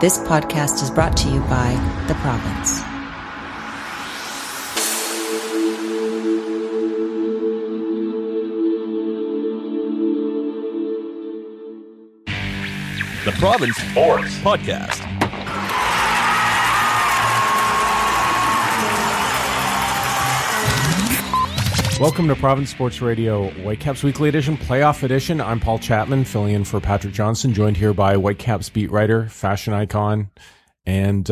This podcast is brought to you by The Province. The Province Sports Podcast. Welcome to Province Sports Radio, Whitecaps Weekly Edition, Playoff Edition. I'm Paul Chapman, filling in for Patrick Johnson, joined here by Whitecaps beat writer, fashion icon, and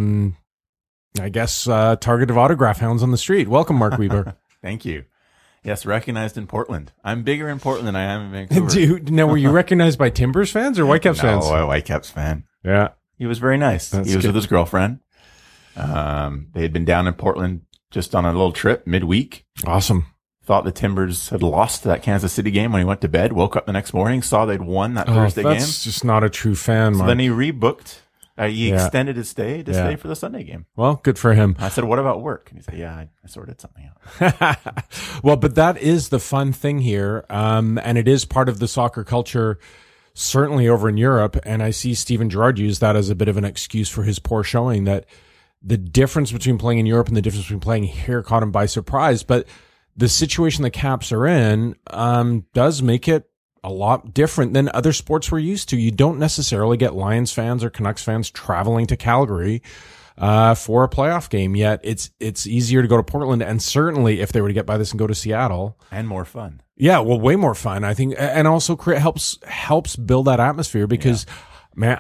I guess target of autograph hounds on the street. Welcome, Mark Weber. Thank you. Yes, recognized in Portland. I'm bigger in Portland than I am in Vancouver. Now, were you recognized by Timbers fans or Whitecaps fans? No, a Whitecaps fan. Yeah. He was very nice. He was with his girlfriend. They had been down in Portland just on a little trip midweek. Awesome. Thought the Timbers had lost that Kansas City game when he went to bed, woke up the next morning, saw they'd won that Thursday game. That's just not a true fan, Mark. So then he rebooked. He extended his stay to stay for the Sunday game. Well, good for him. I said, what about work? And he said, yeah, I sorted something out. Well, but that is the fun thing here. And it is part of the soccer culture, certainly over in Europe. And I see Steven Gerrard use that as a bit of an excuse for his poor showing, that the difference between playing in Europe and the difference between playing here caught him by surprise. But the situation the Caps are in does make it a lot different than other sports we're used to. You don't necessarily get Lions fans or Canucks fans traveling to Calgary for a playoff game. Yet it's easier to go to Portland, and certainly if they were to get by this and go to Seattle, and more fun. Yeah, well, way more fun, I think, and also helps build that atmosphere because, man,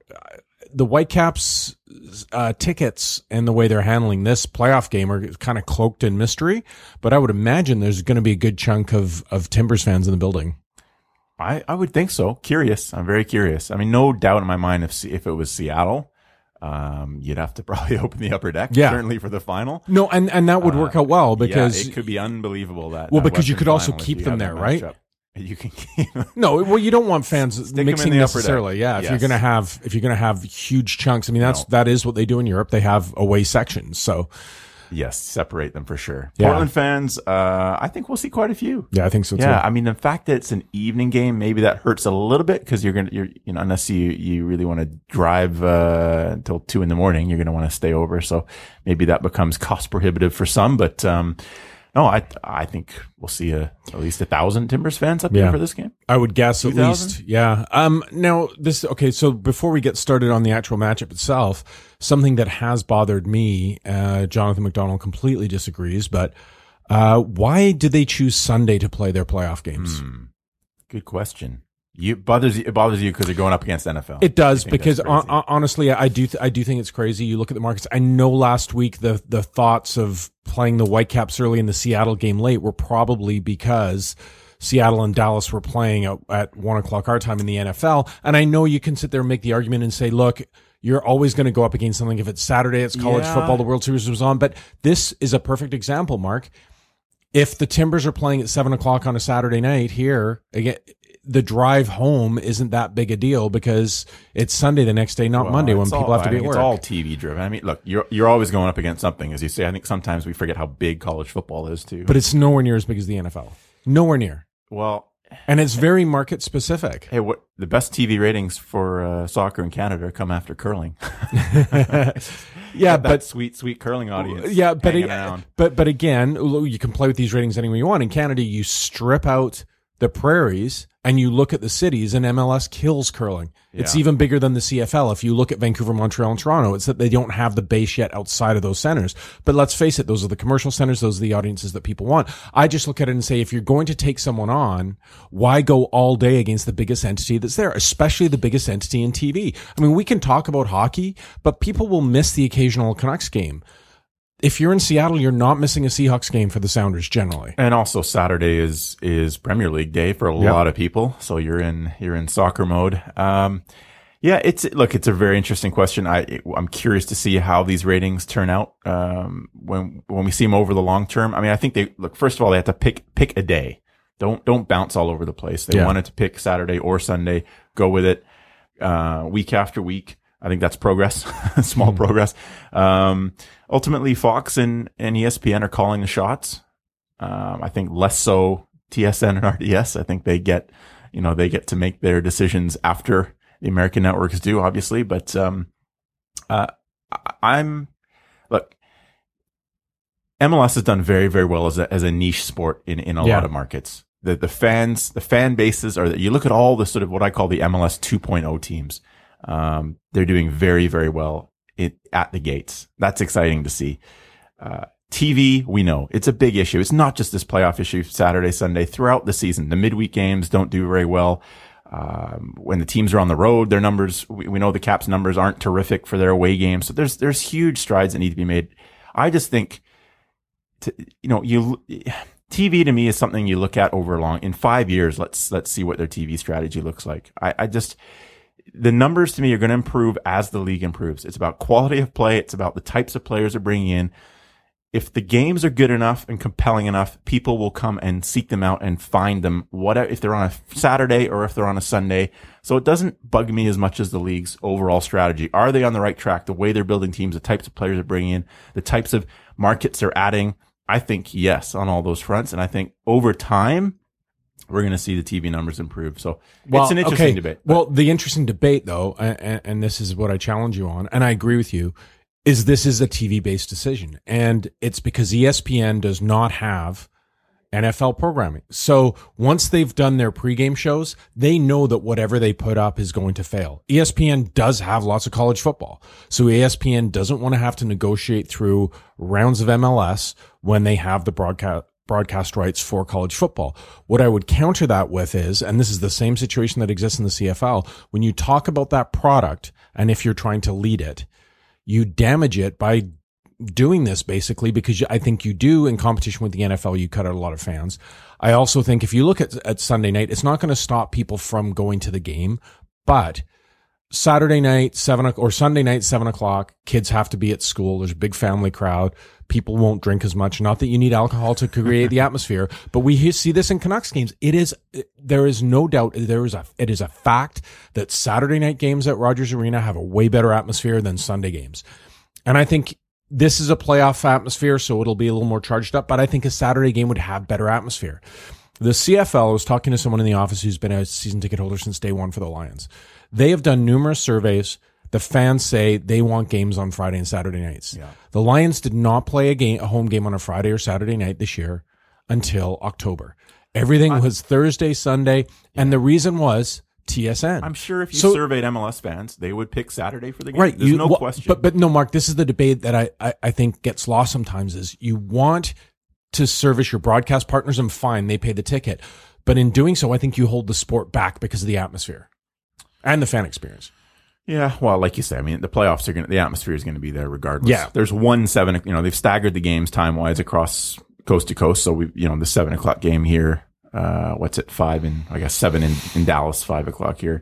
the Whitecaps tickets and the way they're handling this playoff game are kind of cloaked in mystery, but I would imagine there's going to be a good chunk of Timbers fans in the building. I would think so. Curious. I'm very curious. I mean, no doubt in my mind if it was Seattle, you'd have to probably open the upper deck, certainly for the final. No, and that would work out well because it could be unbelievable because you could also keep them there, right? You can keep them. No, well, you don't want fans mixing necessarily. Yeah, if yes. you're gonna have huge chunks. I mean, that is what they do in Europe. They have away sections, so. Yes, separate them for sure. Yeah. Portland fans, I think we'll see quite a few. Yeah, I think so too. Yeah, I mean, the fact that it's an evening game, maybe that hurts a little bit because unless you really want to drive until 2 a.m, you're going to want to stay over. So maybe that becomes cost prohibitive for some. But no, I think we'll see at least 1,000 Timbers fans up here for this game. I would guess 2,000? at least. Yeah. Now so before we get started on the actual matchup itself, something that has bothered me, Jonathan McDonald completely disagrees, but why did they choose Sunday to play their playoff games? Good question. It bothers you because they're going up against NFL. It does, because honestly, I do think it's crazy. You look at the markets. I know last week the thoughts of playing the Whitecaps early and the Seattle game late were probably because Seattle and Dallas were playing at 1:00 our time in the NFL. And I know you can sit there and make the argument and say, look, you're always going to go up against something. If it's Saturday, it's college football, the World Series was on. But this is a perfect example, Mark. If the Timbers are playing at 7:00 on a Saturday night here, again, the drive home isn't that big a deal because it's Sunday the next day, not Monday when people have to be at work. It's all TV driven. I mean, look, you're always going up against something, as you say. I think sometimes we forget how big college football is too. But it's nowhere near as big as the NFL. Nowhere near. Well, and it's very market specific. Hey, the best TV ratings for soccer in Canada come after curling. Yeah, but sweet curling audience. Yeah, but again, you can play with these ratings any way you want. In Canada, you strip out the prairies and you look at the cities, and MLS kills curling. It's even bigger than the CFL. If you look at Vancouver, Montreal, and Toronto, it's that they don't have the base yet outside of those centers. But let's face it, those are the commercial centers. Those are the audiences that people want. I just look at it and say, if you're going to take someone on, why go all day against the biggest entity that's there, especially the biggest entity in TV? I mean, we can talk about hockey, but people will miss the occasional Canucks game. If you're in Seattle, you're not missing a Seahawks game for the Sounders generally. And also Saturday is Premier League day for a lot of people. So you're in soccer mode. It's a very interesting question. I'm curious to see how these ratings turn out, when we see them over the long term. I mean, I think first of all, they have to pick a day. Don't bounce all over the place. They wanted to pick Saturday or Sunday, go with it, week after week. I think that's progress, small progress. Ultimately, Fox and ESPN are calling the shots. I think less so TSN and RDS. I think they get to make their decisions after the American networks do, obviously. But Look, MLS has done very, very well as a niche sport in a lot of markets. The fan bases are that you look at all the sort of what I call the MLS 2.0 teams. They're doing very, very well at the gates. That's exciting to see. TV, we know it's a big issue. It's not just this playoff issue, Saturday, Sunday, throughout the season. The midweek games don't do very well. When the teams are on the road, their numbers, we know the Caps numbers aren't terrific for their away games. So there's huge strides that need to be made. I just think, TV to me is something you look at in 5 years. Let's see what their TV strategy looks like. The numbers to me are going to improve as the league improves. It's about quality of play. It's about the types of players they're bringing in. If the games are good enough and compelling enough, people will come and seek them out and find them, if they're on a Saturday or if they're on a Sunday. So it doesn't bug me as much as the league's overall strategy. Are they on the right track? The way they're building teams, the types of players they're bringing in, the types of markets they're adding. I think yes on all those fronts. And I think over time, we're going to see the TV numbers improve. So it's an interesting debate. Well, the interesting debate though, and this is what I challenge you on, and I agree with you, is this is a TV-based decision. And it's because ESPN does not have NFL programming. So once they've done their pregame shows, they know that whatever they put up is going to fail. ESPN does have lots of college football. So ESPN doesn't want to have to negotiate through rounds of MLS when they have the broadcast rights for college football. What I would counter that with is, and this is the same situation that exists in the CFL, when you talk about that product, and if you're trying to lead it, you damage it by doing this basically, because I think you do, in competition with the NFL, you cut out a lot of fans. I also think if you look at Sunday night, it's not going to stop people from going to the game, but Saturday night, Sunday night, 7:00, kids have to be at school. There's a big family crowd. People won't drink as much. Not that you need alcohol to create the atmosphere, but we see this in Canucks games. There is no doubt. It is a fact that Saturday night games at Rogers Arena have a way better atmosphere than Sunday games. And I think this is a playoff atmosphere, so it'll be a little more charged up, but I think a Saturday game would have better atmosphere. The CFL, I was talking to someone in the office who's been a season ticket holder since day one for the Lions. They have done numerous surveys. The fans say they want games on Friday and Saturday nights. Yeah. The Lions did not play a home game on a Friday or Saturday night this year until October. Everything was Thursday, Sunday, and the reason was TSN. I'm sure if you surveyed MLS fans, they would pick Saturday for the game. Right. There's no question. But no, Mark, this is the debate that I think gets lost sometimes, is you want to service your broadcast partners, and fine, they pay the ticket. But in doing so, I think you hold the sport back because of the atmosphere and the fan experience. Yeah, well, like you say, I mean, the playoffs the atmosphere is going to be there regardless. Yeah. There's 7, they've staggered the games time-wise across coast to coast. So the 7:00 game here, 5 and I guess 7 in Dallas, 5:00 here.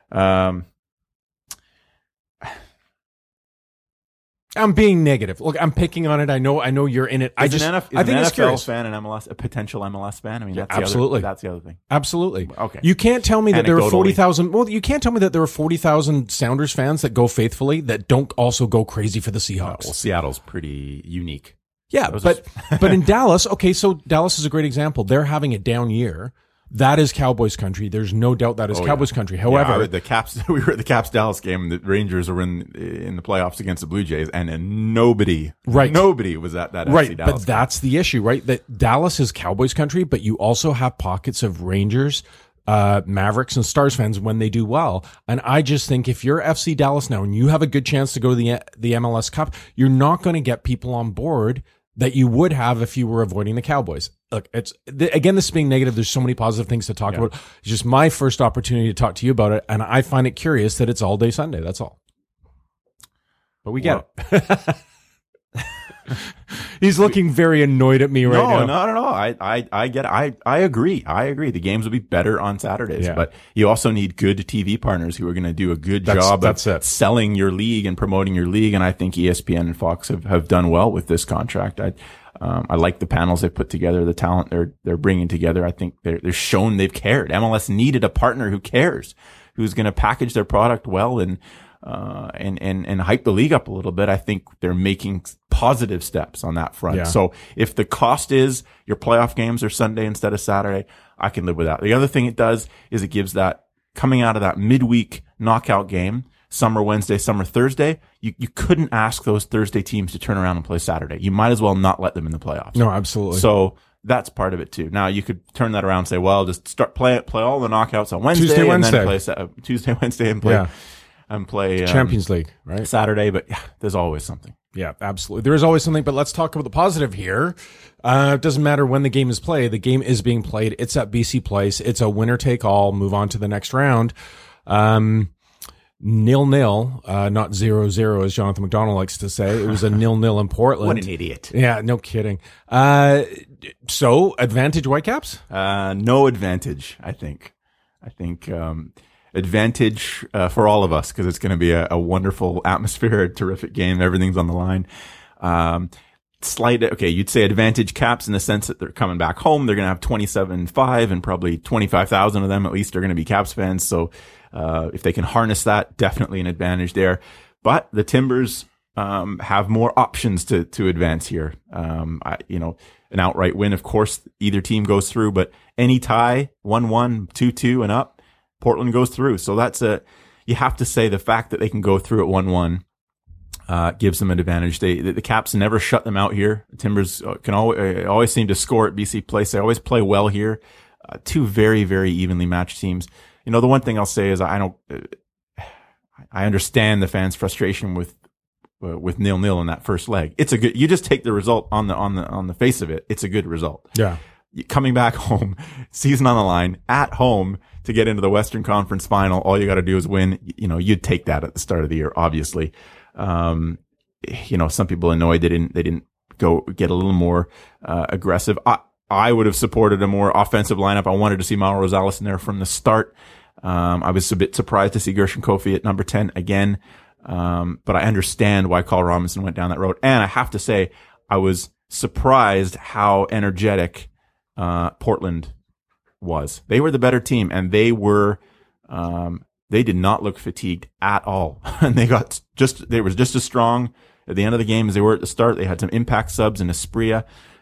I'm being negative. Look, I'm picking on it. I know you're in it. I think an it's NFL curious. fan and MLS, a potential MLS fan. I mean, that's absolutely. That's the other thing. Absolutely. Okay. You can't tell me that there are 40,000. Well, you can't tell me that there are 40,000 Sounders fans that go faithfully that don't also go crazy for the Seahawks. Well, Seattle's pretty unique. Yeah, but in Dallas, okay, so Dallas is a great example. They're having a down year. That is Cowboys country. There's no doubt that is Cowboys country. However, the Caps, we were at the Caps Dallas game. The Rangers were in the playoffs against the Blue Jays, and nobody was at that right. FC Dallas But that's the issue, right? That Dallas is Cowboys country, but you also have pockets of Rangers, Mavericks, and Stars fans when they do well. And I just think if you're FC Dallas now and you have a good chance to go to the MLS Cup, you're not going to get people on board that you would have if you were avoiding the Cowboys. Look, again, this being negative, there's so many positive things to talk about. It's just my first opportunity to talk to you about it, and I find it curious that it's all day Sunday. That's all. But we get it. He's looking very annoyed at me right now. No, not at all. I get it. I agree. The games will be better on Saturdays, but you also need good TV partners who are going to do a good job of selling your league and promoting your league. And I think ESPN and Fox have done well with this contract. I like the panels they put together, the talent they're bringing together. I think they're shown they've cared. MLS needed a partner who cares, who's going to package their product well and hype the league up a little bit. I think they're making positive steps on that front. Yeah. So if the cost is your playoff games are Sunday instead of Saturday, I can live with that. The other thing it does is it gives that, coming out of that midweek knockout game, some are Wednesday, some are Thursday. You couldn't ask those Thursday teams to turn around and play Saturday. You might as well not let them in the playoffs. No, absolutely. So that's part of it too. Now you could turn that around and say, well, just play all the knockouts on Wednesday, Tuesday, and Wednesday. then play Tuesday, Wednesday, and play Champions League, right? Saturday. But yeah, there's always something. Yeah, absolutely. There is always something, but let's talk about the positive here. It doesn't matter when the game is played. The game is being played. It's at BC Place. It's a winner take all. Move on to the next round. 0-0, not 0-0, as Jonathan McDonald likes to say. It was a 0-0 in Portland. What an idiot. Yeah, no kidding. So, advantage Whitecaps? No advantage, I think. Advantage for all of us, because it's going to be a wonderful atmosphere, a terrific game. Everything's on the line. You'd say advantage Caps in the sense that they're coming back home. They're going to have 27,500, and probably 25,000 of them at least are going to be Caps fans. So if they can harness that, definitely an advantage there. But the Timbers have more options to advance here. An outright win, of course, either team goes through, but any tie, 1-1, 2-2 and up, Portland goes through. So you have to say the fact that they can go through at 1-1 gives them an advantage. The Caps never shut them out here. The Timbers can always seem to score at BC Place. They always play well here. Two very, very evenly matched teams. The one thing I'll say is I understand the fans' frustration with 0-0 in that first leg. It's a good. You just take the result on the face of it. It's a good result. Yeah. Coming back home, season on the line, at home to get into the Western Conference Final. All you got to do is win. You'd take that at the start of the year, obviously. Some people annoyed they didn't go get a little more aggressive. I would have supported a more offensive lineup. I wanted to see Mauro Rosales in there from the start. I was a bit surprised to see Gershon Kofi at number 10 again. But I understand why Carl Robinson went down that road. And I have to say, I was surprised how energetic Portland was. They were the better team, and they did not look fatigued at all. And they were just as strong at the end of the game as they were at the start. They had some impact subs in Espria.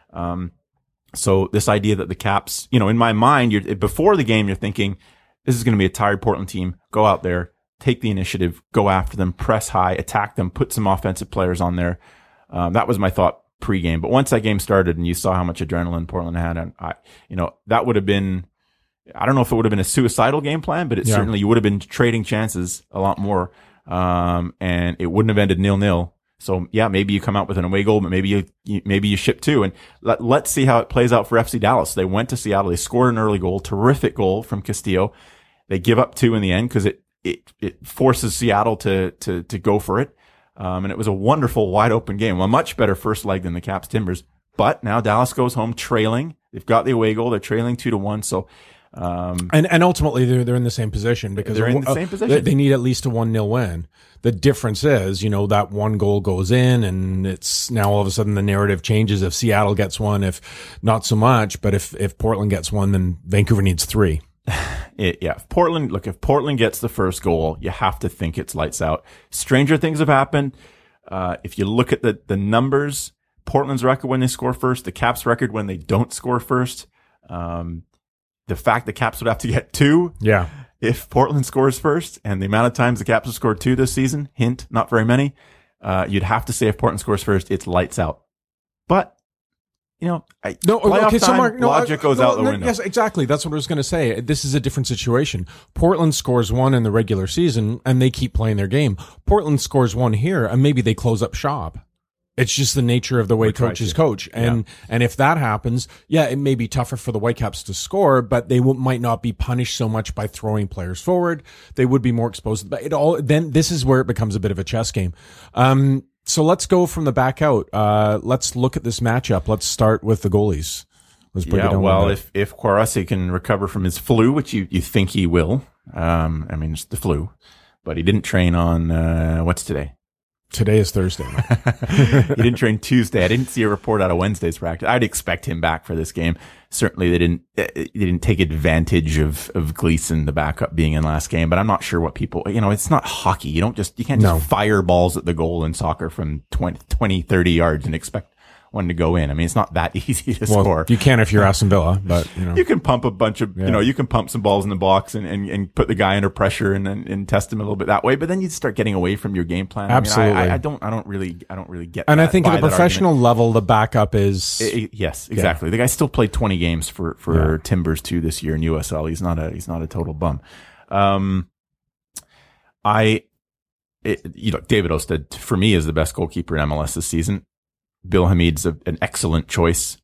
So this idea that the Caps, in my mind, before the game, you're thinking, this is going to be a tired Portland team. Go out there, take the initiative, go after them, press high, attack them, put some offensive players on there. That was my thought pre-game. But once that game started and you saw how much adrenaline Portland had, and that would have been, I don't know if it would have been a suicidal game plan, but certainly you would have been trading chances a lot more. And it wouldn't have ended 0-0. So yeah, maybe you come out with an away goal, but maybe you ship two. And let's see how it plays out for FC Dallas. They went to Seattle. They scored an early goal, terrific goal from Castillo. They give up 2 in the end because it forces Seattle to go for it. And it was a wonderful wide open game. A much better first leg than the Caps Timbers. But now Dallas goes home trailing. They've got the away goal. They're trailing 2-1. So, and ultimately they're in the same position because they're in the same position. They need at least a 1-0 win. The difference is, that one goal goes in, and it's now all of a sudden the narrative changes. If Seattle gets one, if not so much, but if Portland gets one, then Vancouver needs 3. If Portland gets the first goal, you have to think it's lights out. Stranger things have happened. If you look at the numbers, Portland's record when they score first, the Caps record when they don't score first, the fact the Caps would have to get 2. Yeah. If Portland scores first, and the amount of times the Caps have scored 2 this season, hint, not very many, you'd have to say if Portland scores first, it's lights out. But logic goes out the window. Yes, exactly. That's what I was going to say. This is a different situation. Portland scores 1 in the regular season, and they keep playing their game. Portland scores 1 here, and maybe they close up shop. It's just the nature of the way coaches coach. And if that happens, it may be tougher for the Whitecaps to score, but they might not be punished so much by throwing players forward. They would be more exposed. But then this is where it becomes a bit of a chess game. So let's go from the back out. Let's look at this matchup. Let's start with the goalies. Let's break it down. Well, if Kwarase can recover from his flu, which you think he will, it's the flu, but he didn't train on, what's today? Today is Thursday. He didn't train Tuesday. I didn't see a report out of Wednesday's practice. I'd expect him back for this game. Certainly they didn't take advantage of Gleason, the backup, being in last game, but I'm not sure what people, it's not hockey. You can't just fire balls at the goal in soccer from 20, 30 yards and expect one to go in. I mean, it's not that easy to score. You can if you're Aston Villa, but you can pump a bunch of, you can pump some balls in the box and put the guy under pressure and test him a little bit that way. But then you start getting away from your game plan. Absolutely. I don't really get. And that, I think at the professional level, the backup is yes, exactly. The guy still played 20 games for Timbers too this year in USL. He's not a total bum. David Ousted for me is the best goalkeeper in MLS this season. Bill Hamid's an excellent choice.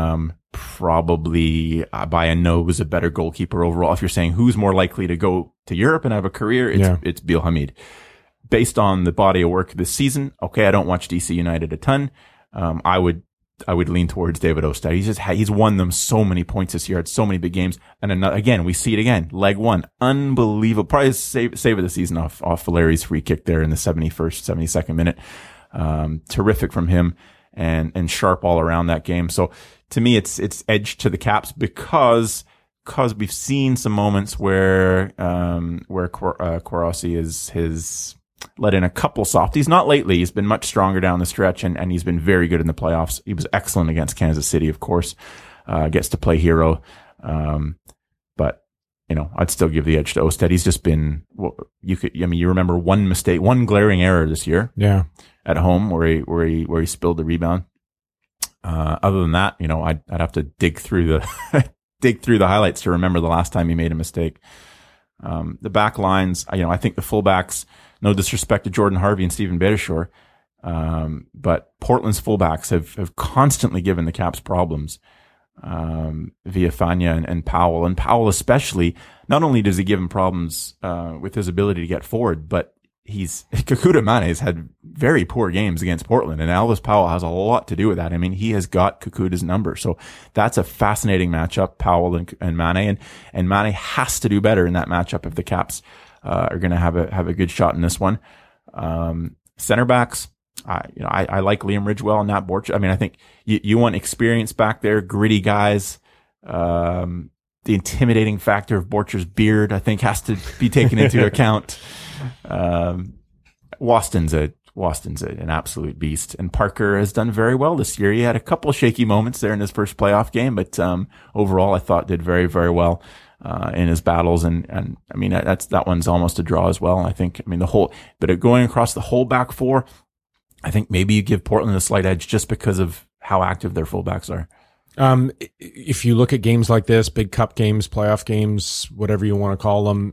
Probably by a nose a better goalkeeper overall. If you're saying who's more likely to go to Europe and have a career, it's Bill Hamid. Based on the body of work this season, okay, I don't watch DC United a ton. I would lean towards David Ousted. He's won them so many points this year, had so many big games. And again, we see it again. Leg one, unbelievable. Probably save of the season off Valeri's free kick there in the 72nd minute. Terrific from him and sharp all around that game. So to me, it's edge to the Caps because we've seen some moments where Kouassi is let in a couple softies. Not lately. He's been much stronger down the stretch and he's been very good in the playoffs. He was excellent against Kansas City, of course. Gets to play hero. But I'd still give the edge to Ousted. He's just been, you remember one glaring error this year. Yeah. At home where he spilled the rebound. Other than that, I'd have to dig through the highlights to remember the last time he made a mistake. The back lines, I think the fullbacks, no disrespect to Jordan Harvey and Steven Beitashour, but Portland's fullbacks have constantly given the Caps problems, via Fania and Powell. And Powell especially, not only does he give him problems, with his ability to get forward, but Kekuta Manneh has had very poor games against Portland, and Elvis Powell has a lot to do with that. I mean, he has got Kekuta's number. So that's a fascinating matchup, Powell and Manneh, and Manneh has to do better in that matchup if the Caps, are going to have a good shot in this one. Center backs, I like Liam Ridgewell and Nat Borchers. I mean, I think you want experience back there, gritty guys. The intimidating factor of Borchers' beard, I think, has to be taken into account. Waston's an absolute beast, and Parker has done very well this year. He had a couple of shaky moments there in his first playoff game, but overall I thought did very, very well in his battles, and I mean that one's almost a draw as well. I think but going across the whole back four, I think maybe you give Portland a slight edge just because of how active their fullbacks are. If you look at games like this, big cup games, playoff games, whatever you want to call them,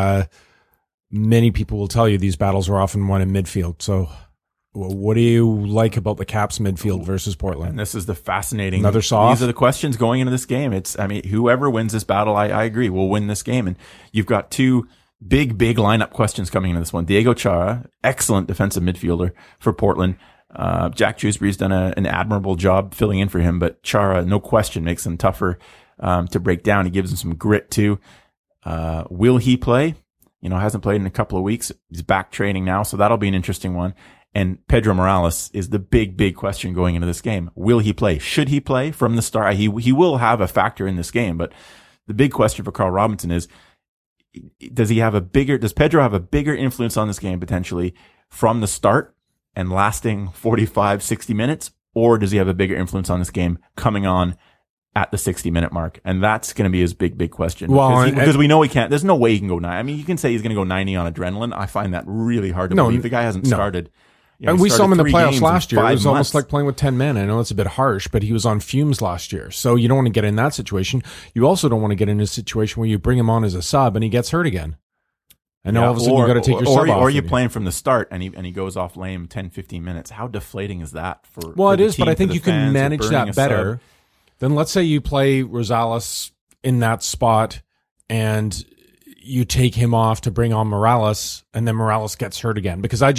many people will tell you these battles are often won in midfield. So what do you like about the Caps midfield versus Portland? And this is the fascinating. Another soft. These are the questions going into this game. Whoever wins this battle, I agree, will win this game. And you've got two big lineup questions coming into this one. Diego Chara, excellent defensive midfielder for Portland. Jack Shrewsbury's done an admirable job filling in for him, but Chara, no question, makes him tougher, to break down. He gives him some grit too. Will he play? Hasn't played in a couple of weeks. He's back training now, so that'll be an interesting one. And Pedro Morales is the big question going into this game. Will he play? Should he play from the start? He will have a factor in this game, but the big question for Carl Robinson is, does Pedro have a bigger influence on this game potentially from the start and lasting 45, 60 minutes? Or does he have a bigger influence on this game coming on at the 60-minute mark? And that's going to be his big question. Well, because we know he can't. There's no way he can go 90. I mean, you can say he's going to go 90 on adrenaline. I find that really hard to believe. The guy hasn't started. And we saw him in the playoffs last year. It was almost like playing with 10 men. I know it's a bit harsh, but he was on fumes last year. So you don't want to get in that situation. You also don't want to get in a situation where you bring him on as a sub and he gets hurt again. And all of a sudden you got to take your sub off. Or you play him from the start and he goes off lame 10, 15 minutes. How deflating is that for it is, team, but I think you can manage that better. Sub? Then let's say you play Rosales in that spot and you take him off to bring on Morales, and then Morales gets hurt again. Because I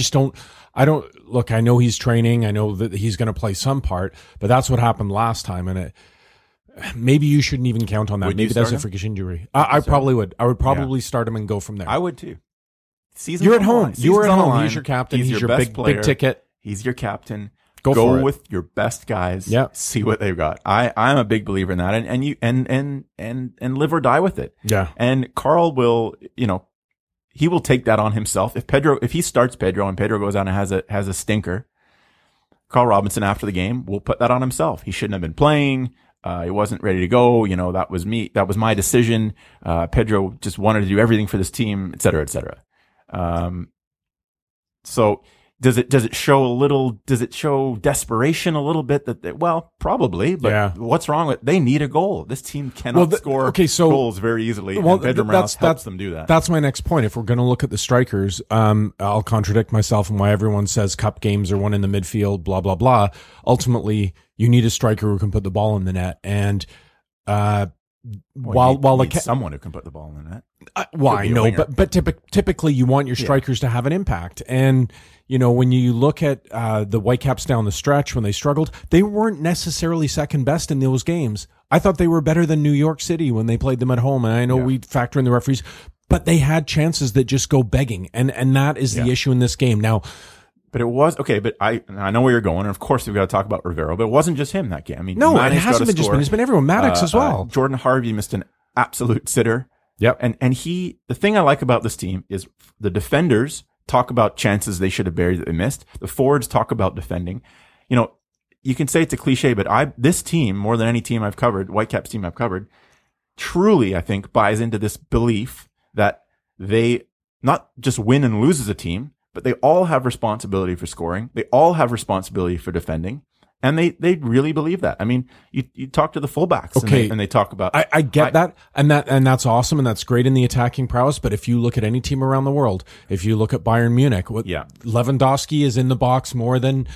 know he's training. I know that he's going to play some part, but that's what happened last time. And maybe you shouldn't even count on that. Maybe that's a freakish injury. I probably would. I would probably start him and go from there. I would too. You're at home. You're at home. He's your captain. He's your big ticket. He's your captain. Go with your best guys. Yeah. See what they've got. I'm a big believer in that, and live or die with it. Yeah. And Carl will, he will take that on himself. If he starts Pedro and Pedro goes out and has a stinker, Carl Robinson after the game will put that on himself. He shouldn't have been playing. He wasn't ready to go. That was me. That was my decision. Pedro just wanted to do everything for this team, et cetera, et cetera. So does it show desperation a little bit well, probably, but what's wrong with, they need a goal. This team cannot score goals very easily. Well, and Pedro Morales helps them do that. That's my next point. If we're going to look at the strikers, I'll contradict myself and why everyone says cup games are won in the midfield, blah, blah, blah. Ultimately, you need a striker who can put the ball in the net. And, someone who can put the ball in the net. I know, but typically you want your strikers to have an impact. And, when you look at the Whitecaps down the stretch when they struggled, they weren't necessarily second best in those games. I thought they were better than New York City when they played them at home. And I know we factor in the referees, but they had chances that just go begging. And that is the issue in this game. Now, but it was okay. But I know where you're going, and of course we've got to talk about Rivero. But it wasn't just him that game. I mean, no, it hasn't been just him. It's been everyone. Maddox as well. Jordan Harvey missed an absolute sitter. Yep. And the thing I like about this team is the defenders talk about chances they should have buried that they missed. The forwards talk about defending. You can say it's a cliche, but this team, more than any team I've covered, Whitecaps team I've covered, truly I think buys into this belief that they not just win and lose as a team, but they all have responsibility for scoring. They all have responsibility for defending. And they really believe that. I mean, you talk to the fullbacks and they talk about. I get that. And that's awesome. And that's great in the attacking prowess. But if you look at any team around the world, if you look at Bayern Munich, Lewandowski is in the box more than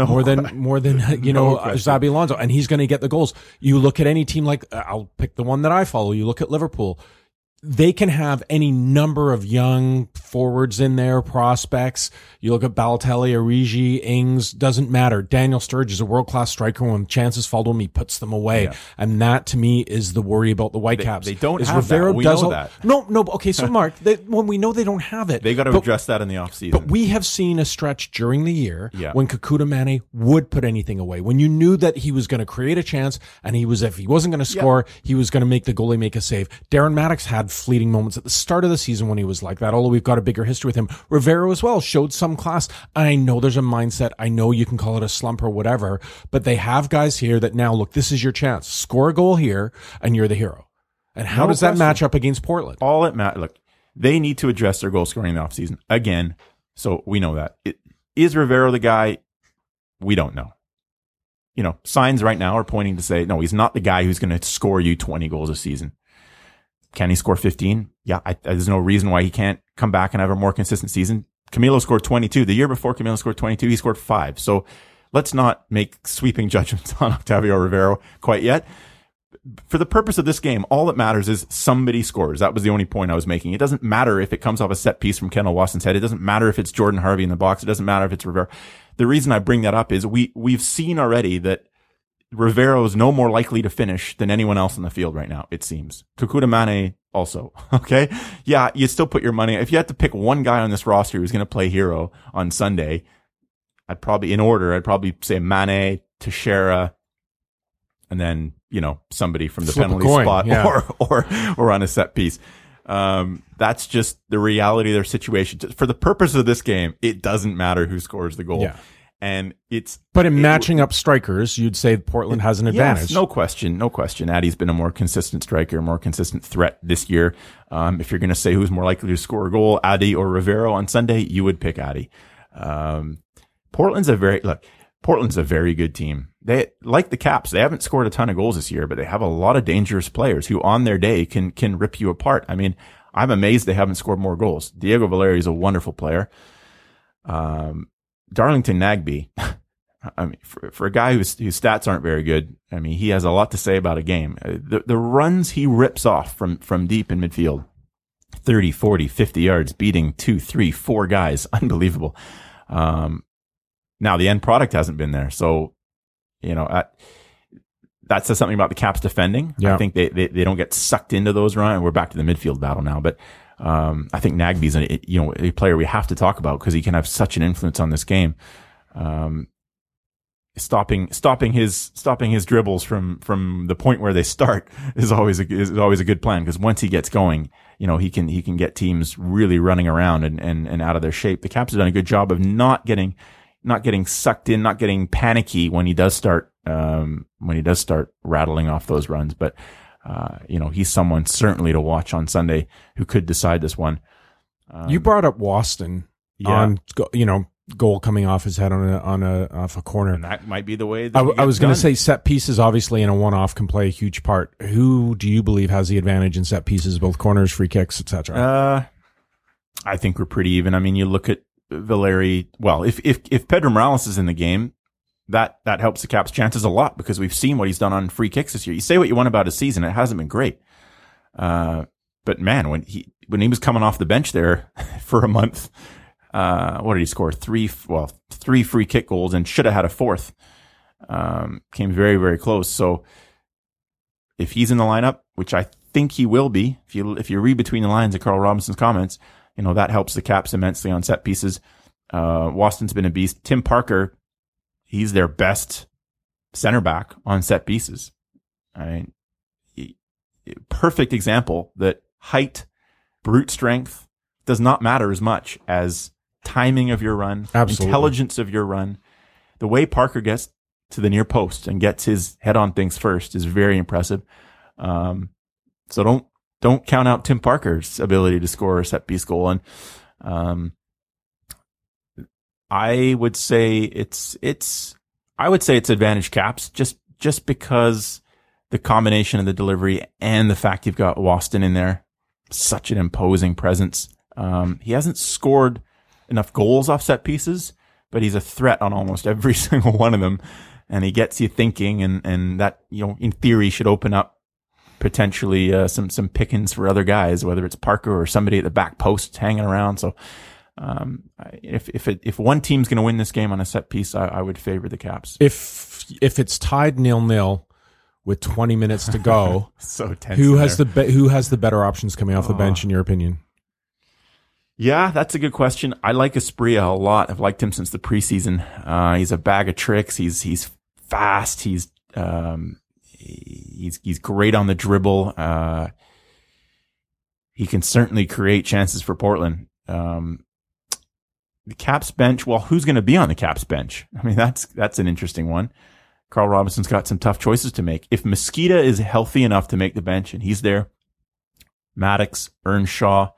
Xabi Alonso, and he's going to get the goals. You look at any team like, I'll pick the one that I follow. You look at Liverpool. They can have any number of young forwards in there, prospects. You look at Balotelli, Origi, Ings, doesn't matter. Daniel Sturridge is a world-class striker. When chances fall to him, he puts them away. Yeah. And that, to me, is the worry about the Whitecaps. They don't have Rivero that. We know that. No. Okay, so Mark, when we know they don't have it. They got to address that in the offseason. But we have seen a stretch during the year when Kekuta Mane would put anything away. When you knew that he was going to create a chance, and if he wasn't going to score, he was going to make the goalie make a save. Darren Maddox had fleeting moments at the start of the season when he was like that, although we've got a bigger history with him. Rivero as well showed some class. I know there's a mindset. I know you can call it a slump or whatever, but they have guys here that now, look, this is your chance. Score a goal here, and you're the hero. And how does that match up against Portland? Look, they need to address their goal scoring in the offseason. Again, so we know that. Is Rivero the guy? We don't know. Signs right now are pointing to say, no, he's not the guy who's going to score you 20 goals a season. Can he score 15? Yeah, there's no reason why he can't come back and have a more consistent season. Camilo scored 22. The year before Camilo scored 22, he scored 5. So let's not make sweeping judgments on Octavio Rivero quite yet. For the purpose of this game, all that matters is somebody scores. That was the only point I was making. It doesn't matter if it comes off a set piece from Kendall Watson's head. It doesn't matter if it's Jordan Harvey in the box. It doesn't matter if it's Rivero. The reason I bring that up is we've seen already that Rivero is no more likely to finish than anyone else in the field right now, it seems. Kekuta Mane also. Okay? Yeah, you still put your money. If you had to pick one guy on this roster who's going to play hero on Sunday, I'd probably say Mane, Teixeira, and then, somebody from the penalty spot or on a set piece. That's just the reality of their situation. For the purpose of this game, it doesn't matter who scores the goal. Yeah. And but in matching up strikers, you'd say Portland has an advantage. Yes, no question. Addy's been a more consistent striker, a more consistent threat this year. If you're going to say who's more likely to score a goal, Addy or Rivero on Sunday, you would pick Addy. Portland's a very good team. They, like the Caps, they haven't scored a ton of goals this year, but they have a lot of dangerous players who on their day can rip you apart. I mean, I'm amazed they haven't scored more goals. Diego Valeri is a wonderful player. Darlington Nagbe, I mean, for a guy whose stats aren't very good, I mean, he has a lot to say about a game. The runs he rips off from deep in midfield, 30, 40, 50 yards, beating 2, 3, 4 guys. Unbelievable. Now the end product hasn't been there. So, that says something about the Caps defending. Yeah. I think they don't get sucked into those runs. We're back to the midfield battle now, but I think Nagbe's a player we have to talk about because he can have such an influence on this game. Stopping his dribbles from the point where they start is always a good plan, because once he gets going, he can get teams really running around and out of their shape. The Caps have done a good job of not getting sucked in, not getting panicky when he does start rattling off those runs. But, he's someone certainly to watch on Sunday who could decide this one. You brought up Waston on, goal coming off his head off a corner. And that might be the way that I was going to say set pieces, obviously, in a one-off can play a huge part. Who do you believe has the advantage in set pieces, both corners, free kicks, etc.? I think we're pretty even. I mean, you look at Valeri. Well, if Pedro Morales is in the game, that helps the Caps' chances a lot because we've seen what he's done on free kicks this year. You say what you want about his season, it hasn't been great. But man, when he was coming off the bench there for a month, what did he score? 3 free kick goals and should have had a fourth. Came very, very close. So if he's in the lineup, which I think he will be, if you read between the lines of Carl Robinson's comments, that helps the Caps immensely on set pieces. Waston's been a beast. Tim Parker, he's their best center back on set pieces. I mean, perfect example that height, brute strength does not matter as much as timing of your run, Absolutely. Intelligence of your run. The way Parker gets to the near post and gets his head on things first is very impressive. So don't count out Tim Parker's ability to score a set piece goal. And I would say it's advantage Caps just because the combination of the delivery and the fact you've got Waston in there, such an imposing presence. He hasn't scored enough goals off set pieces, but he's a threat on almost every single one of them. And he gets you thinking and that, in theory should open up potentially, some pickings for other guys, whether it's Parker or somebody at the back post hanging around. So, if one team's going to win this game on a set piece, I would favor the Caps. If it's tied 0-0 with 20 minutes to go, so tense. Who has the better options coming off the bench in your opinion? Yeah, that's a good question. I like Asprilla a lot. I've liked him since the preseason. He's a bag of tricks. He's fast. He's great on the dribble. He can certainly create chances for Portland. The Caps bench, well, who's going to be on the Caps bench? I mean, that's an interesting one. Carl Robinson's got some tough choices to make. If Mosqueda is healthy enough to make the bench and he's there, Maddox, Earnshaw,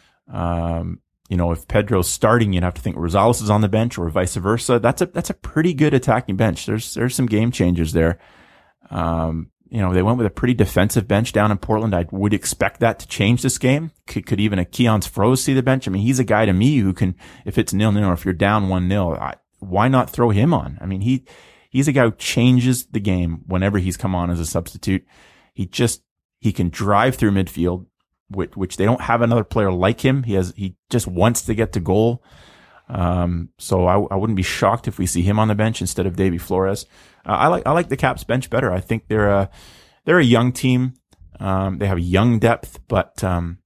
if Pedro's starting, you'd have to think Rosales is on the bench or vice versa. That's a pretty good attacking bench. There's some game changers there. They went with a pretty defensive bench down in Portland. I would expect that to change this game. Could even a Keon Sprouse see the bench? I mean, he's a guy to me who can, if it's 0-0 or if you're down 1-0, why not throw him on? I mean, he's a guy who changes the game whenever he's come on as a substitute. He can drive through midfield, which they don't have another player like him. He just wants to get to goal. So I wouldn't be shocked if we see him on the bench instead of Davy Flores. I like the Caps bench better. I think they're a young team. They have young depth, but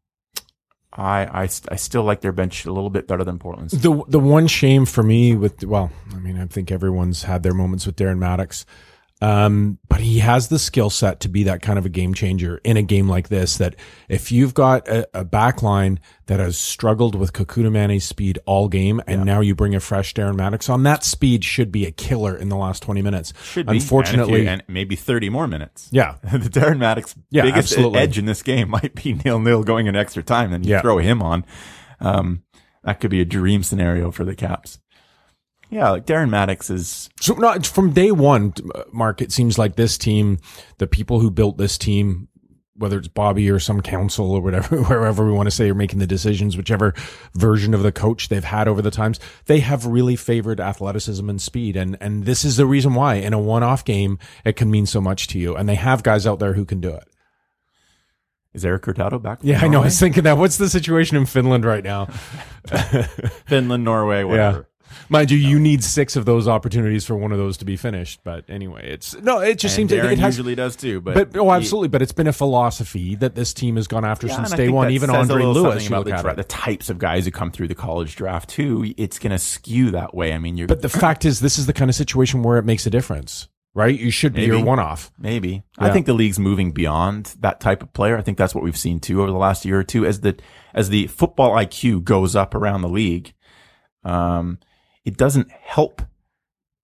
I still like their bench a little bit better than Portland's. The one shame for me I think everyone's had their moments with Darren Maddox. But he has the skill set to be that kind of a game changer in a game like this, that if you've got a back line that has struggled with Kakuta Mane's speed all game and now you bring a fresh Darren Maddox on, that speed should be a killer in the last 20 minutes. Should be. Unfortunately. And maybe 30 more minutes. Yeah. The Darren Maddox biggest absolutely. edge in this game might be 0-0 going in extra time. Then you throw him on. That could be a dream scenario for the Caps. Yeah, like Darren Maddox is... So not from day one, Mark, it seems like this team, the people who built this team, whether it's Bobby or some council or whatever, wherever we want to say are making the decisions, whichever version of the coach they've had over the times, they have really favored athleticism and speed. And this is the reason why in a one-off game, it can mean so much to you. And they have guys out there who can do it. Is Eric Hurtado back? Yeah, I know. I was thinking that. What's the situation in Finland right now? Finland, Norway, whatever. Yeah. Mind you, you need 6 of those opportunities for one of those to be finished. But anyway, it just seems Darren it has, usually does too. But absolutely. But it's been a philosophy that this team has gone after since day one. Even Andre Lewis, you look at the types of guys who come through the college draft too. It's going to skew that way. I mean, but the fact is, this is the kind of situation where it makes a difference, right? You should be your one-off. Maybe. Yeah. I think the league's moving beyond that type of player. I think that's what we've seen too over the last year or two as the football IQ goes up around the league. It doesn't help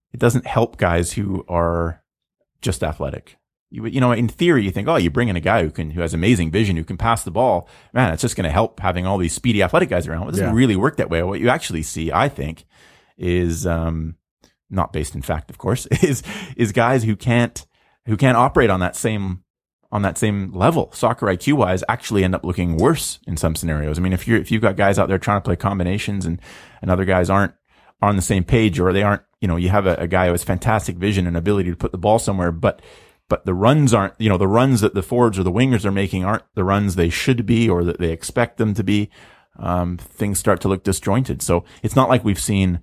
it doesn't help guys who are just athletic. You know, in theory, you think, oh, you bring in a guy who has amazing vision, who can pass the ball. Man, it's just going to help having all these speedy athletic guys around. It doesn't really work that way. What you actually see, I think, is, not based in fact, of course, is guys who can't operate on that same level, soccer IQ wise, actually end up looking worse in some scenarios. I mean, if you've got guys out there trying to play combinations and other guys aren't on the same page, or they aren't, you know, you have a guy who has fantastic vision and ability to put the ball somewhere, but the runs aren't, you know, the runs that the forwards or the wingers are making aren't the runs they should be or that they expect them to be. Things start to look disjointed. So it's not like we've seen,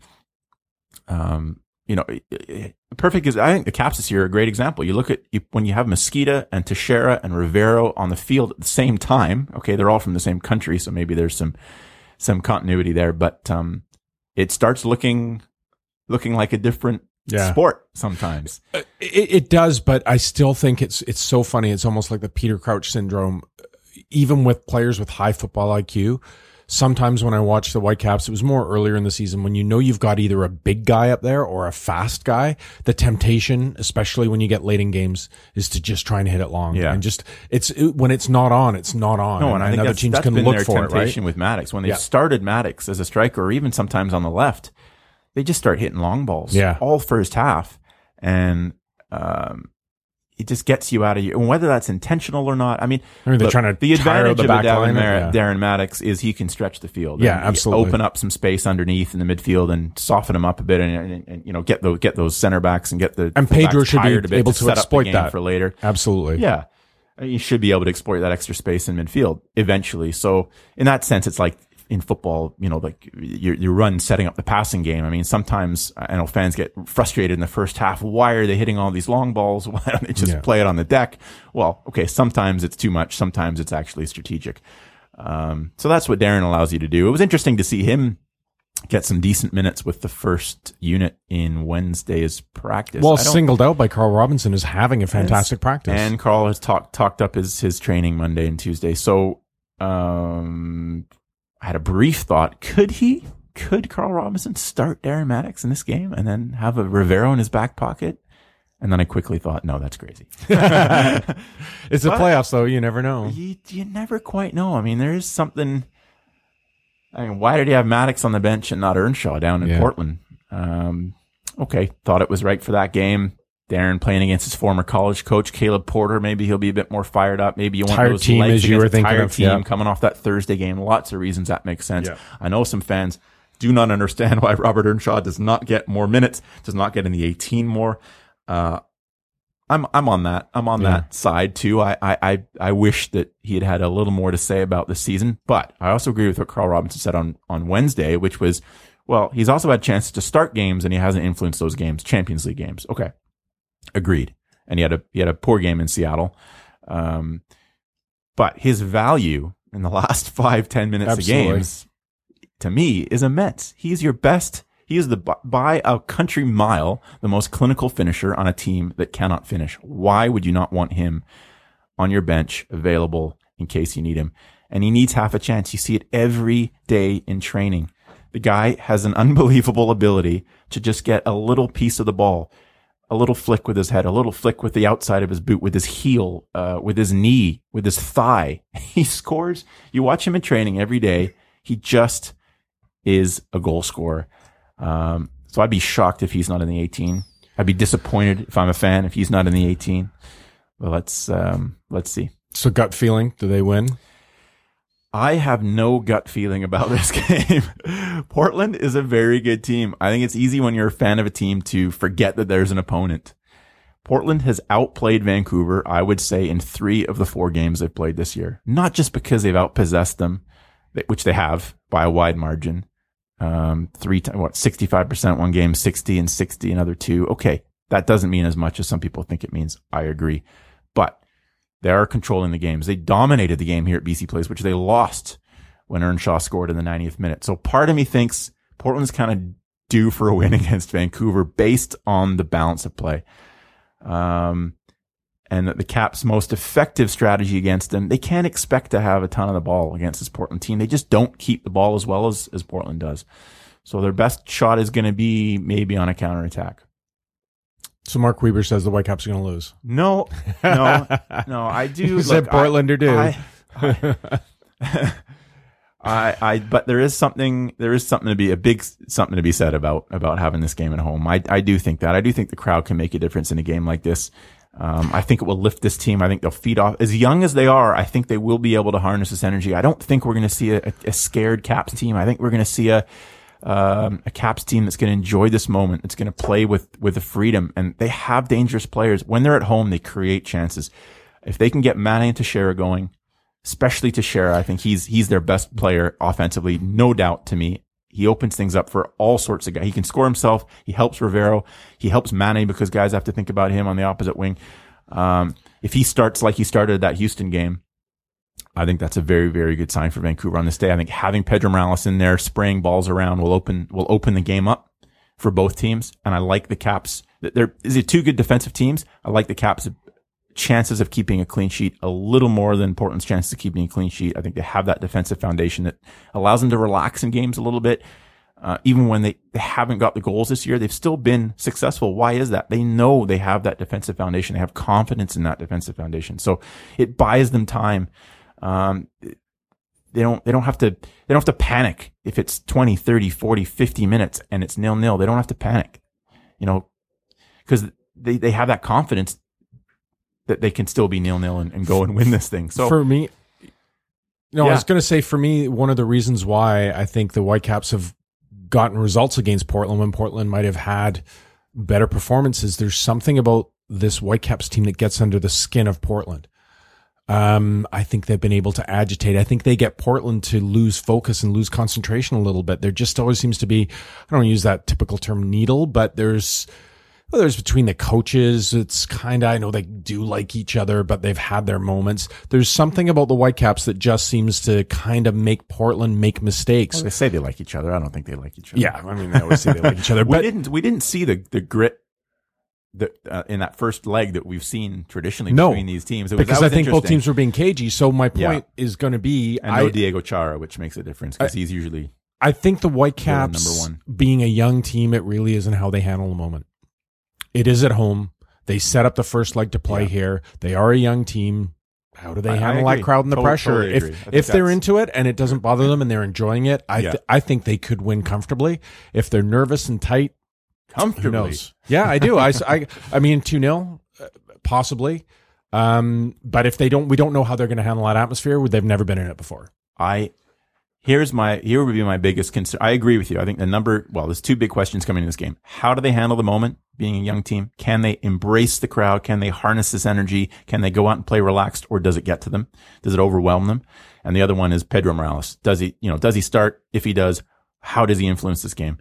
you know, perfect is, I think the Caps this year are a great example. You look at when you have Mosqueda and Teixeira and Rivero on the field at the same time. Okay, they're all from the same country, so maybe there's some continuity there, but it starts looking like a different sport sometimes. It does, but I still think it's so funny. It's almost like the Peter Crouch syndrome. Even with players with high football IQ, sometimes when I watch the Whitecaps, it was more earlier in the season when you know you've got either a big guy up there or a fast guy. The temptation, especially when you get late in games, is to just try and hit it long. Yeah. And just when it's not on, it's not on. No, and I think other that's teams can been look their for it, temptation right? with Maddox. When they started Maddox as a striker, or even sometimes on the left, they just start hitting long balls. Yeah. All first half. And, it just gets you out of your, and whether that's intentional or not. I mean, they're trying to the advantage the of back Darren Maddox is he can stretch the field. Yeah, and absolutely. Open up some space underneath in the midfield and soften them up a bit, and you know, get those center backs and get the and Pedro should be able to set up exploit the game that for later. Absolutely. Yeah. You should be able to exploit that extra space in midfield eventually. So in that sense, it's like in football, you know, like you run setting up the passing game. I mean, sometimes I know fans get frustrated in the first half. Why are they hitting all these long balls? Why don't they just play it on the deck? Well, okay, sometimes it's too much. Sometimes it's actually strategic. So that's what Darren allows you to do. It was interesting to see him get some decent minutes with the first unit in Wednesday's practice. Well, singled out by Carl Robinson as having a fantastic practice. And Carl has talked up his training Monday and Tuesday. So, I had a brief thought. Could Carl Robinson start Darren Maddox in this game and then have a Rivero in his back pocket? And then I quickly thought, no, that's crazy. It's the playoffs, though. You never know. You never quite know. I mean, there is something. I mean, why did he have Maddox on the bench and not Earnshaw down in Portland? Okay, thought it was right for that game. Darren playing against his former college coach, Caleb Porter. Maybe he'll be a bit more fired up. Maybe you want tired those team, legs as you were against a thinking tired of, team coming off that Thursday game. Lots of reasons that makes sense. Yeah. I know some fans do not understand why Robert Earnshaw does not get more minutes, does not get in the 18 more. I'm on that. I'm on that side too. I wish that he had a little more to say about the season, but I also agree with what Carl Robinson said on Wednesday, which was, well, he's also had chances to start games and he hasn't influenced those games, Champions League games. Okay. Agreed. And he had a poor game in Seattle. But his value in the last 5-10 minutes of games, to me, is immense. He's your best. He is by a country mile, the most clinical finisher on a team that cannot finish. Why would you not want him on your bench available in case you need him? And he needs half a chance. You see it every day in training. The guy has an unbelievable ability to just get a little piece of the ball. A little flick with his head, a little flick with the outside of his boot, with his heel, with his knee, with his thigh. He scores. You watch him in training every day. He just is a goal scorer. So I'd be shocked if he's not in the 18. I'd be disappointed if I'm a fan if he's not in the 18. But let's see. So gut feeling, do they win? I have no gut feeling about this game. Portland is a very good team. I think it's easy when you're a fan of a team to forget that there's an opponent. Portland has outplayed Vancouver, I would say, in 3 of the 4 games they've played this year. Not just because they've outpossessed them, which they have by a wide margin. 65% one game, 60 and 60 another 2. Okay. That doesn't mean as much as some people think it means. I agree. But they are controlling the games. They dominated the game here at BC Place, which they lost when Earnshaw scored in the 90th minute. So part of me thinks Portland's kind of due for a win against Vancouver based on the balance of play. And that the Caps' most effective strategy against them, they can't expect to have a ton of the ball against this Portland team. They just don't keep the ball as well as Portland does. So their best shot is going to be maybe on a counterattack. So Mark Weber says the Whitecaps are going to lose. No. I do. Said Portland or do. But there is something to be said about having this game at home. I do think that. I do think the crowd can make a difference in a game like this. I think it will lift this team. I think they'll feed off. As young as they are, I think they will be able to harness this energy. I don't think we're going to see a scared Caps team. I think we're going to see a Caps team that's going to enjoy this moment. It's going to play with the freedom, and they have dangerous players. When they're at home, they create chances. If they can get Mane and Teixeira going, especially Teixeira, I think he's their best player offensively, no doubt to me. He opens things up for all sorts of guys. He can score himself. He helps Rivero. He helps Mane because guys have to think about him on the opposite wing. If he starts like he started that Houston game, I think that's a very, very good sign for Vancouver on this day. I think having Pedro Morales in there spraying balls around will open the game up for both teams. And I like the Caps. Is it two good defensive teams? I like the Caps' chances of keeping a clean sheet a little more than Portland's chances of keeping a clean sheet. I think they have that defensive foundation that allows them to relax in games a little bit. Even when they haven't got the goals this year, they've still been successful. Why is that? They know they have that defensive foundation. They have confidence in that defensive foundation. So it buys them time. They don't have to panic if it's 20, 30, 40, 50 minutes and it's 0-0. They don't have to panic, because they have that confidence that they can still be 0-0 and go and win this thing. So for me, I was going to say, for me, one of the reasons why I think the Whitecaps have gotten results against Portland when Portland might have had better performances, there's something about this Whitecaps team that gets under the skin of Portland. I think they've been able to agitate. I think they get Portland to lose focus and lose concentration a little bit. There just always seems to be, I don't use that typical term needle, but there's between the coaches, it's kind of, I know they do like each other, but they've had their moments. There's something about the Whitecaps that just seems to kind of make Portland make mistakes. Well, they say they like each other. I don't think they like each other. Yeah, I mean, they always say they like each other. But we didn't see the grit in that first leg that we've seen traditionally between these teams. Because I think both teams were being cagey. So my point is going to be, and no Diego Chara, which makes a difference because he's usually. I think the Whitecaps, number one, being a young team, it really isn't how they handle the moment. It is at home. They set up the first leg to play here. They are a young team. How do they handle that crowd and the pressure? Totally if they're into it and it doesn't bother them and they're enjoying it, I think they could win comfortably. If they're nervous and tight, comfortably. Who knows? Yeah, I do. I mean 2-0, possibly. But if they don't, we don't know how they're going to handle that atmosphere. They've never been in it before. Here would be my biggest concern. I agree with you. I think there's two big questions coming in this game. How do they handle the moment, being a young team? Can they embrace the crowd? Can they harness this energy? Can they go out and play relaxed, or does it get to them? Does it overwhelm them? And the other one is Pedro Morales. Does he start? If he does, how does he influence this game?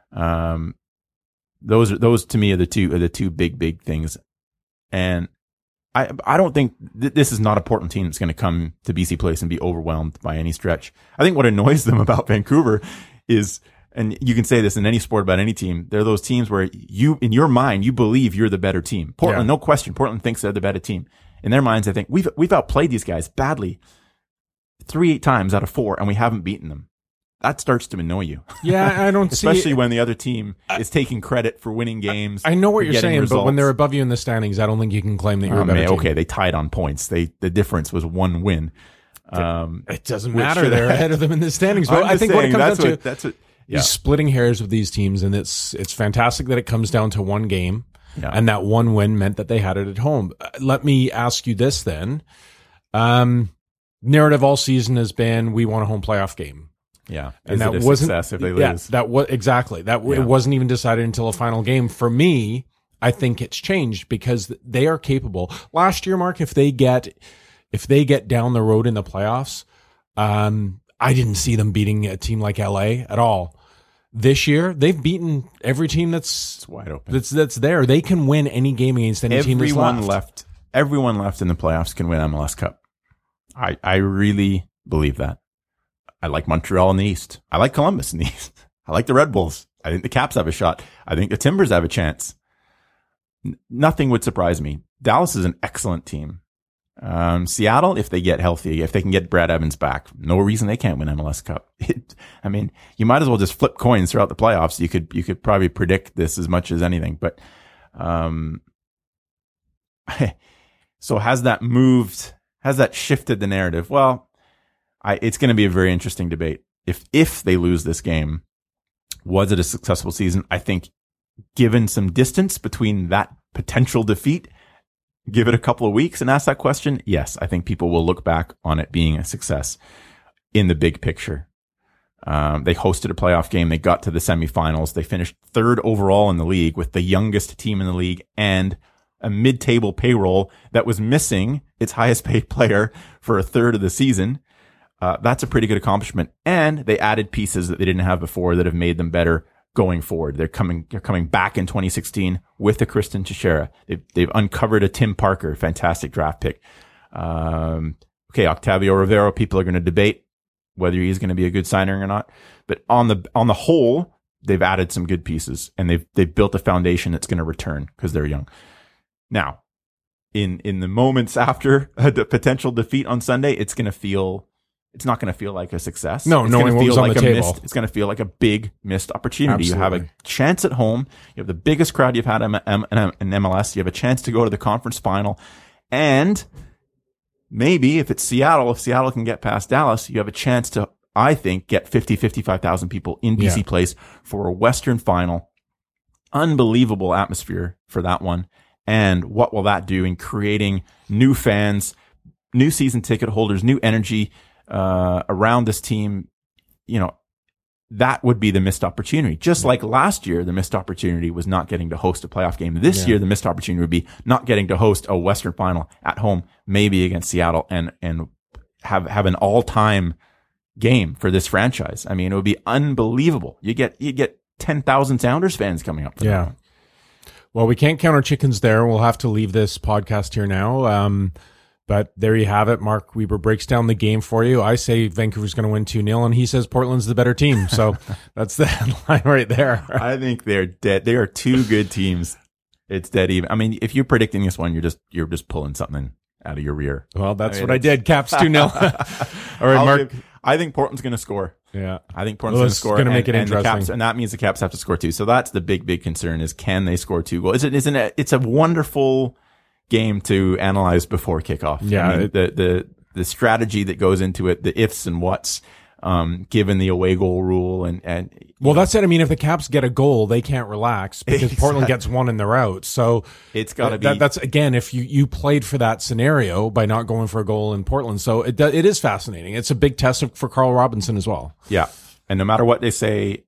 Those to me are the two big things. And I don't think this is not a Portland team that's going to come to BC Place and be overwhelmed by any stretch. I think what annoys them about Vancouver is, and you can say this in any sport about any team, they're those teams where in your mind, you believe you're the better team. Portland, no question. Portland thinks they're the better team. In their minds, I think we've outplayed these guys badly 3 times out of 4, and we haven't beaten them. That starts to annoy you. Yeah, I don't see, especially when the other team is taking credit for winning games. I know what you're saying, results. But when they're above you in the standings, I don't think you can claim that you're a better team. Okay, they tied on points. The difference was 1 win. It doesn't matter. They're ahead of them in the standings. But I think what it comes down to is splitting hairs with these teams, and it's fantastic that it comes down to 1 game, and that 1 win meant that they had it at home. Let me ask you this then. Narrative all season has been, we want a home playoff game. Yeah, and that wasn't success if they lose. That was exactly that. It wasn't even decided until a final game. For me, I think it's changed because they are capable. Last year, Mark, if they get down the road in the playoffs, I didn't see them beating a team like LA at all. This year, they've beaten every team that's wide open. That's there. They can win any game against any team that's left. Everyone left in the playoffs can win MLS Cup. I really believe that. I like Montreal in the East. I like Columbus in the East. I like the Red Bulls. I think the Caps have a shot. I think the Timbers have a chance. Nothing would surprise me. Dallas is an excellent team. Seattle, if they get healthy, if they can get Brad Evans back, no reason they can't win MLS Cup. You might as well just flip coins throughout the playoffs. You could probably predict this as much as anything. But So has that shifted the narrative? Well, it's going to be a very interesting debate. If they lose this game, was it a successful season? I think given some distance between that potential defeat, give it a couple of weeks and ask that question. Yes, I think people will look back on it being a success in the big picture. They hosted a playoff game. They got to the semifinals. They finished third overall in the league with the youngest team in the league and a mid-table payroll that was missing its highest paid player for a third of the season. That's a pretty good accomplishment. And they added pieces that they didn't have before that have made them better going forward. They're coming back in 2016 with a Kristen Teixeira. They've uncovered a Tim Parker, fantastic draft pick. Octavio Rivero, people are going to debate whether he's going to be a good signing or not. But on the whole, they've added some good pieces and they've built a foundation that's going to return because they're young. Now, in the moments after the potential defeat on Sunday, it's not going to feel like a success. No, knowing what was on the table. It's going to feel like a big missed opportunity. Absolutely. You have a chance at home. You have the biggest crowd you've had in MLS. You have a chance to go to the conference final. And maybe if Seattle can get past Dallas, you have a chance to, I think, get 55,000 people in BC Place for a Western final. Unbelievable atmosphere for that one. And what will that do in creating new fans, new season ticket holders, new energy around this team? You know, that would be the missed opportunity. Just like last year, the missed opportunity was not getting to host a playoff game. This year, the missed opportunity would be not getting to host a Western final at home, maybe against Seattle, and have an all-time game for this franchise. I mean, it would be unbelievable. You get 10,000 Sounders fans coming up for that one. Well, we can't count our chickens there. We'll have to leave this podcast here now. But there you have it. Mark Weber breaks down the game for you. I say Vancouver's going to win 2-0, and he says Portland's the better team. So that's the headline right there. I think they're dead. They are two good teams. It's dead even. I mean, if you're predicting this one, you're just pulling something out of your rear. Well, that's what I did. Caps 2-0. All right, Mark. I think Portland's going to score. Yeah. I think Portland's going to score. Going to make it interesting. And that means the Caps have to score too. So that's the big concern is, can they score 2 goals? It's a wonderful game to analyze before kickoff. Yeah. I mean, the strategy that goes into it, the ifs and whats, given the away goal rule and well, that's it. I mean, if the Caps get a goal, they can't relax because Portland gets one and they're out. So it's got to be. That's again, if you played for that scenario by not going for a goal in Portland. So it is fascinating. It's a big test for Carl Robinson as well. Yeah. And no matter what they say,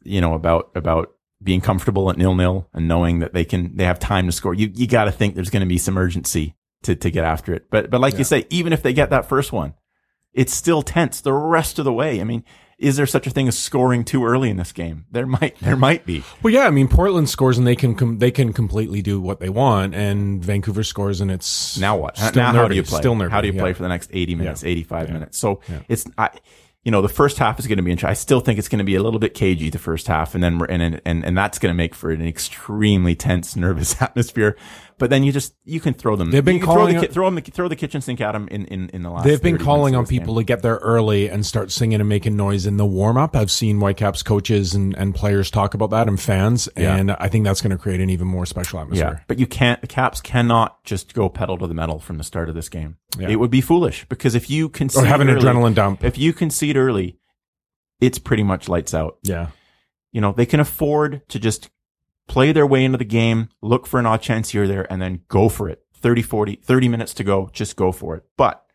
about being comfortable at 0-0 and knowing that they have time to score, you got to think there's going to be some urgency to get after it. But like you say, even if they get that first one, it's still tense the rest of the way. I mean, is there such a thing as scoring too early in this game? There might be. Well, yeah. I mean, Portland scores and they can completely do what they want, and Vancouver scores and it's now what? Still now nerdy, how do you play? Still nerdy, how do you play for the next 80 minutes, 85 minutes? So Yeah. the first half is going to be interesting. I still think it's going to be a little bit cagey the first half, and then and that's going to make for an extremely tense, nervous atmosphere. But then you can throw them. They've been calling throw the kitchen sink at them in the last. They've been 30 calling on minutes of this people game. to get there early and start singing and making noise in the warm up. I've seen Whitecaps coaches and players talk about that and fans, and I think that's going to create an even more special atmosphere. Yeah, but the Caps cannot just go pedal to the metal from the start of this game. Yeah. It would be foolish because if you concede Or have an early, adrenaline dump. if you concede early, it's pretty much lights out. Yeah. They can afford to just play their way into the game, look for an odd chance here or there, and then go for it. 30 minutes to go, just go for it. But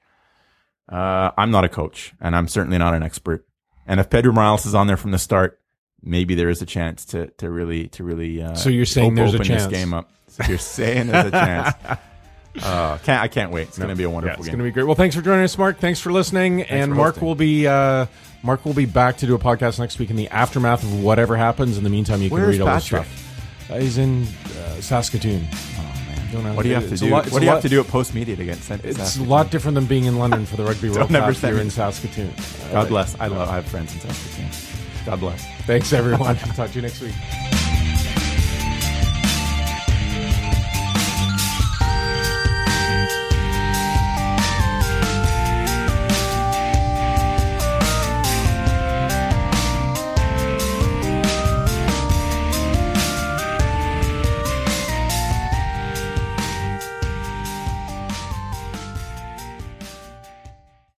I'm not a coach, and I'm certainly not an expert. And if Pedro Morales is on there from the start, maybe there is a chance to really. So you're saying there's a open chance? this game up. So you're saying there's a chance. I can't wait. It's going to be a wonderful It's game. going to be great. Well, thanks for joining us, Mark. Thanks for listening. And for Mark hosting. Mark will be back to do a podcast next week in the aftermath of whatever happens. In the meantime, you can Where's read all Patrick? this stuff. He's in Saskatoon. What do you have to do? What do you have to do at Post Media to get sent? To It's Saskatoon? a lot different than being in London for the Rugby World never Cup send here me. in Saskatoon. God bless. I have friends in Saskatoon. God bless. Thanks, everyone. Talk to you next week.